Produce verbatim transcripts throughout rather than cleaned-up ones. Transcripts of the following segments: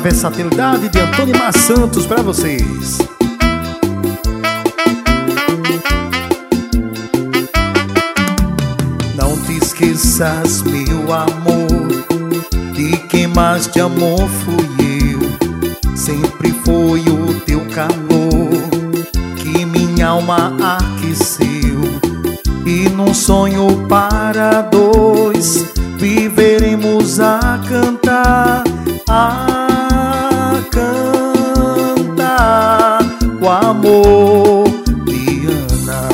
versatilidade de Antônio Mar Santos pra vocês. Não te esqueças, meu amor, de quem mais te amou fui eu. Sempre foi o teu calor que minha alma aqueceu. E num sonho para dois viveremos a cantar, a cantar o amor de Ana.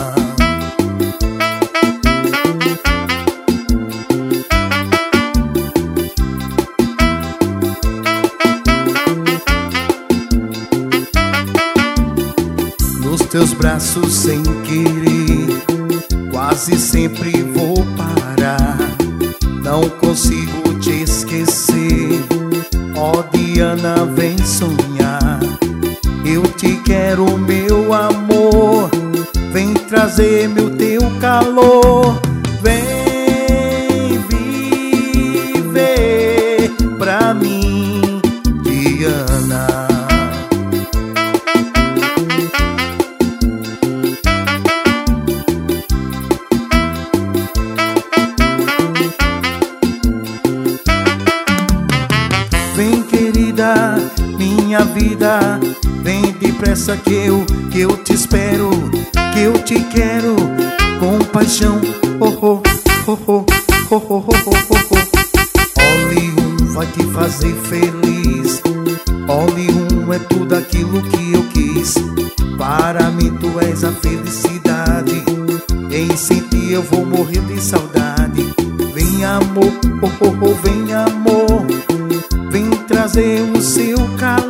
Nos teus braços sem querer, quase sempre vou parar. Não consigo te esquecer, ó Diana, vem sonhar. Eu te quero, meu amor, vem trazer meu teu calor. Vem viver pra mim, Diana. Vem, querida, minha vida, vem depressa que eu, que eu te espero, que eu te quero com paixão. Oh, oh, oh, oh, oh, oh, oh, oh, oh. Olhe um vai te fazer feliz, olhe um é tudo aquilo que eu quis. Para mim tu és a felicidade, em sem ti eu vou morrer de saudade. Vem amor, oh, oh, oh, vem amor, vem trazer o seu calor.